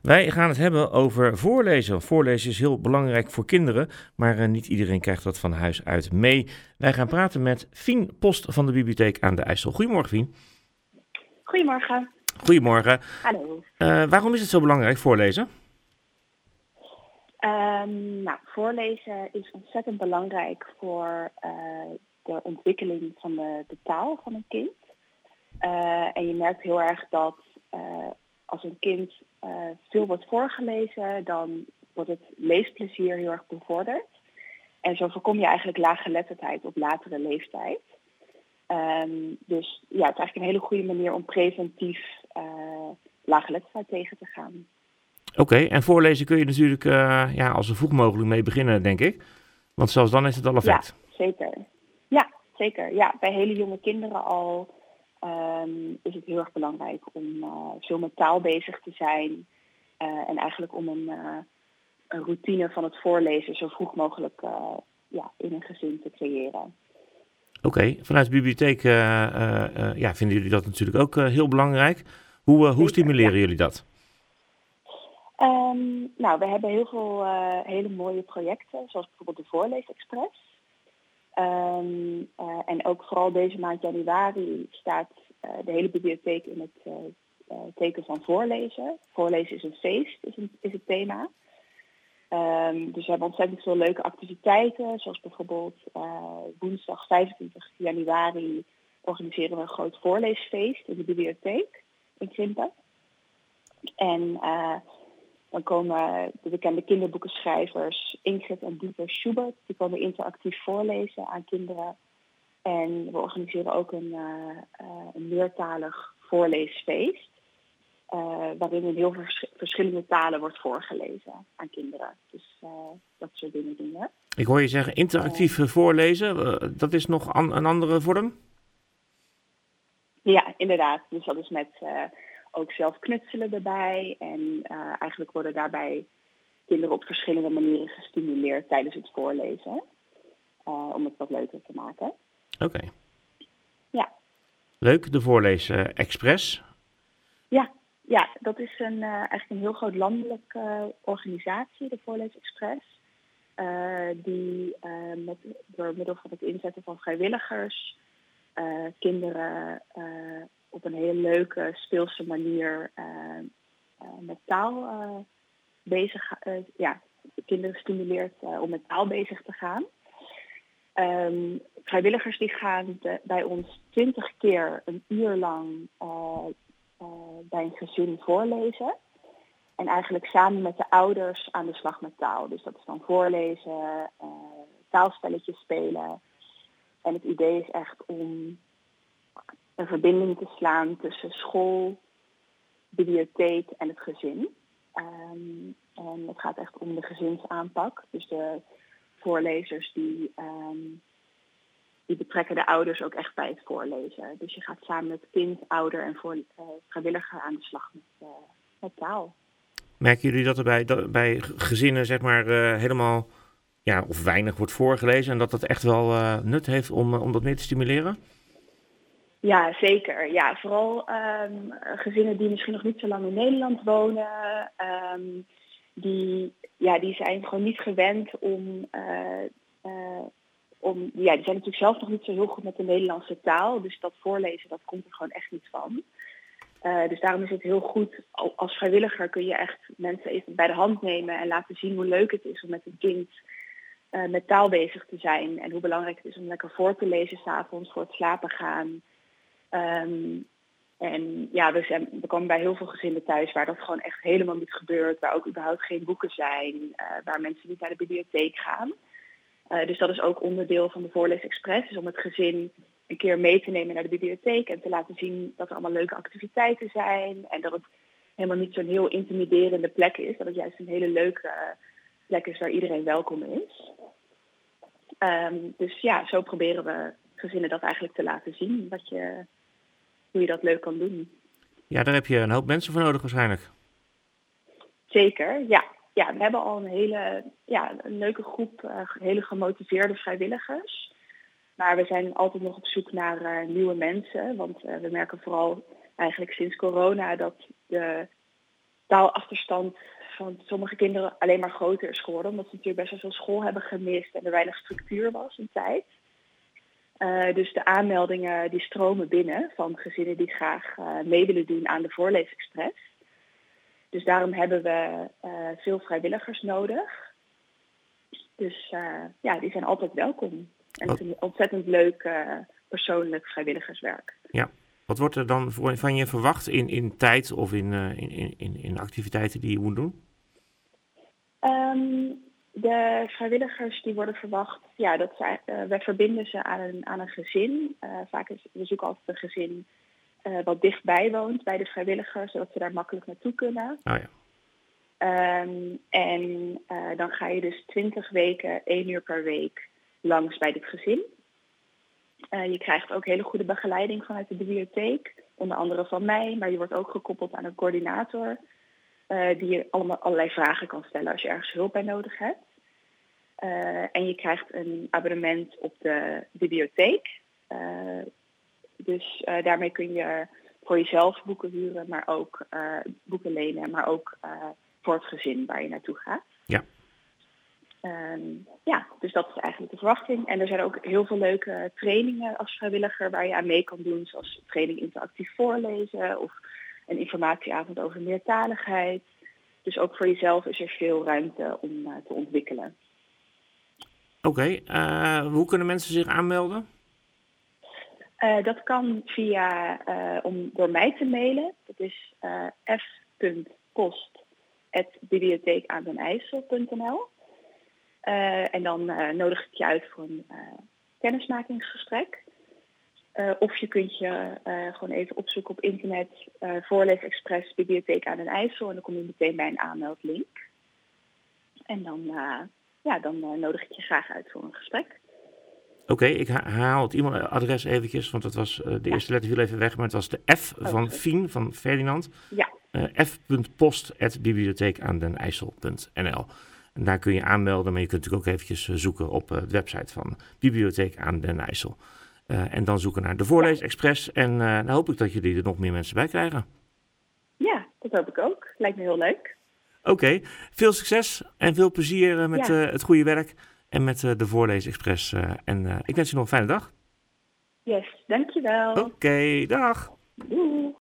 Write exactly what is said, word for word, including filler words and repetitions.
Wij gaan het hebben over voorlezen. Voorlezen is heel belangrijk voor kinderen, maar uh, niet iedereen krijgt dat van huis uit mee. Wij gaan praten met Fien Post van de Bibliotheek aan de IJssel. Goedemorgen, Fien. Goedemorgen. Goedemorgen. Hallo. Uh, waarom is het zo belangrijk, voorlezen? Um, nou, voorlezen is ontzettend belangrijk voor uh, de ontwikkeling van de, de taal van een kind. Uh, en je merkt heel erg dat uh, als een kind uh, veel wordt voorgelezen, dan wordt het leesplezier heel erg bevorderd. En zo voorkom je eigenlijk laaggeletterdheid op latere leeftijd. Um, dus ja, het is eigenlijk een hele goede manier om preventief uh, laaggeletterdheid tegen te gaan. Oké, okay, en voorlezen kun je natuurlijk uh, ja, al zo vroeg mogelijk mee beginnen, denk ik. Want zelfs dan heeft het al effect. Ja, zeker. Ja, zeker. Ja, bij hele jonge kinderen al um, is het heel erg belangrijk om uh, veel met taal bezig te zijn. Uh, en eigenlijk om een, uh, een routine van het voorlezen zo vroeg mogelijk uh, ja, in een gezin te creëren. Oké, okay, vanuit de bibliotheek uh, uh, uh, ja, vinden jullie dat natuurlijk ook uh, heel belangrijk. Hoe, uh, hoe stimuleren ja. jullie dat? Um, nou, we hebben heel veel uh, hele mooie projecten, zoals bijvoorbeeld de Voorleesexpress. Um, uh, en ook vooral deze maand januari staat uh, de hele bibliotheek in het uh, uh, teken van voorlezen. Voorlezen is een feest, is, een, is het thema. Um, dus we hebben ontzettend veel leuke activiteiten, zoals bijvoorbeeld uh, woensdag vijfentwintig januari organiseren we een groot voorleesfeest in de bibliotheek in Krimpen. En uh, dan komen de bekende kinderboekenschrijvers Ingrid en Dieter Schubert, die komen interactief voorlezen aan kinderen. En we organiseren ook een, uh, uh, een meertalig voorleesfeest, uh, waarin in heel vers- verschillende talen wordt voorgelezen aan kinderen. Dus uh, dat soort dingen doen we. Ik hoor je zeggen interactief uh, voorlezen, uh, dat is nog an- een andere vorm? Ja, inderdaad. Dus dat is met uh, ook zelf knutselen erbij. En uh, eigenlijk worden daarbij kinderen op verschillende manieren gestimuleerd tijdens het voorlezen. Uh, om het wat leuker te maken. Oké. Okay. Ja. Leuk, de Voorlees-express. Ja, ja, dat is een, uh, eigenlijk een heel groot landelijke uh, organisatie, de Voorlees-express. Uh, die uh, met, door middel van het inzetten van vrijwilligers uh, kinderen uh, op een hele leuke, speelse manier uh, uh, met taal uh, bezig, uh, ja, kinderen stimuleert uh, om met taal bezig te gaan. Um, vrijwilligers die gaan de, bij ons twintig keer een uur lang uh, uh, bij een gezin voorlezen. En eigenlijk samen met de ouders aan de slag met taal. Dus dat is dan voorlezen, uh, taalspelletjes spelen. En het idee is echt om een verbinding te slaan tussen school, bibliotheek en het gezin. Um, en het gaat echt om de gezinsaanpak. Dus de voorlezers die, um, die betrekken de ouders ook echt bij het voorlezen. Dus je gaat samen met kind, ouder en voor, uh, vrijwilliger aan de slag met, uh, met taal. Merken jullie dat er bij, dat bij gezinnen zeg maar uh, helemaal ja, of weinig wordt voorgelezen en dat dat echt wel uh, nut heeft om, uh, om dat meer te stimuleren? Ja, zeker. Ja, vooral um, gezinnen die misschien nog niet zo lang in Nederland wonen, um, die, ja, die zijn gewoon niet gewend om, uh, uh, om, ja, die zijn natuurlijk zelf nog niet zo heel goed met de Nederlandse taal, dus dat voorlezen, dat komt er gewoon echt niet van. Uh, dus daarom is het heel goed, als vrijwilliger kun je echt mensen even bij de hand nemen en laten zien hoe leuk het is om met een kind uh, met taal bezig te zijn en hoe belangrijk het is om lekker voor te lezen 's avonds voor het slapen gaan. Um, en ja, we, zijn, we komen bij heel veel gezinnen thuis waar dat gewoon echt helemaal niet gebeurt, waar ook überhaupt geen boeken zijn, uh, waar mensen niet naar de bibliotheek gaan. Uh, dus dat is ook onderdeel van de Voorleesexpress, is om het gezin een keer mee te nemen naar de bibliotheek en te laten zien dat er allemaal leuke activiteiten zijn en dat het helemaal niet zo'n heel intimiderende plek is, dat het juist een hele leuke uh, plek is waar iedereen welkom is. Um, dus ja, zo proberen we gezinnen dat eigenlijk te laten zien, wat je, hoe je dat leuk kan doen. Ja, daar heb je een hoop mensen voor nodig waarschijnlijk. Zeker, ja. Ja, we hebben al een hele ja, een leuke groep, uh, hele gemotiveerde vrijwilligers. Maar we zijn altijd nog op zoek naar uh, nieuwe mensen. Want uh, we merken vooral eigenlijk sinds corona dat de taalachterstand van sommige kinderen alleen maar groter is geworden. Omdat ze natuurlijk best wel veel school hebben gemist en er weinig structuur was in tijd. Uh, dus de aanmeldingen die stromen binnen van gezinnen die graag uh, mee willen doen aan de Voorleesexpress. Dus daarom hebben we uh, veel vrijwilligers nodig. Dus uh, ja, die zijn altijd welkom. En het is een ontzettend leuk uh, persoonlijk vrijwilligerswerk. Ja, wat wordt er dan voor, van je verwacht in, in tijd of in, uh, in, in, in activiteiten die je moet doen? Um, de vrijwilligers die worden verwacht, ja, dat zij, uh, wij verbinden ze aan een, aan een gezin. Uh, vaak is, we zoeken altijd een gezin uh, wat dichtbij woont bij de vrijwilligers, zodat ze daar makkelijk naartoe kunnen. Oh ja. Um, en uh, dan ga je dus twintig weken, één uur per week langs bij dit gezin. Uh, je krijgt ook hele goede begeleiding vanuit de bibliotheek, onder andere van mij, maar je wordt ook gekoppeld aan een coördinator uh, die je allemaal allerlei vragen kan stellen als je ergens hulp bij nodig hebt. Uh, en je krijgt een abonnement op de bibliotheek. Uh, dus uh, daarmee kun je voor jezelf boeken huren, maar ook uh, boeken lenen, maar ook uh, voor het gezin waar je naartoe gaat. Ja. Um, ja, dus dat is eigenlijk de verwachting. En er zijn ook heel veel leuke trainingen als vrijwilliger waar je aan mee kan doen, zoals training interactief voorlezen of een informatieavond over meertaligheid. Dus ook voor jezelf is er veel ruimte om uh, te ontwikkelen. Oké, okay, uh, hoe kunnen mensen zich aanmelden? Uh, dat kan via, uh, om door mij te mailen. Dat is uh, f punt post apenstaartje bibliotheekaandenijssel punt n l. Uh, en dan uh, nodig ik je uit voor een uh, kennismakingsgesprek. Uh, of je kunt je uh, gewoon even opzoeken op internet, uh, Voorleesexpress Bibliotheek aan den IJssel. En dan kom je meteen bij een aanmeldlink. En dan, uh, ja, dan uh, nodig ik je graag uit voor een gesprek. Oké, okay, ik herhaal het e-mailadres eventjes, want dat was uh, de ja. eerste letter viel even weg, maar het was de F oh, van Fien, van Ferdinand. Ja. Uh, f punt post apenstaartje bibliotheekaandenijssel punt n l. En daar kun je aanmelden, maar je kunt natuurlijk ook eventjes zoeken op uh, de website van Bibliotheek aan den IJssel. Uh, en dan zoeken naar de Voorleesexpress. En uh, dan hoop ik dat jullie er nog meer mensen bij krijgen. Ja, dat hoop ik ook. Lijkt me heel leuk. Oké, okay. Veel succes en veel plezier uh, met ja. uh, het goede werk en met uh, de Voorleesexpress. Uh, en uh, ik wens je nog een fijne dag. Yes, dankjewel. Oké, okay, dag. Doei.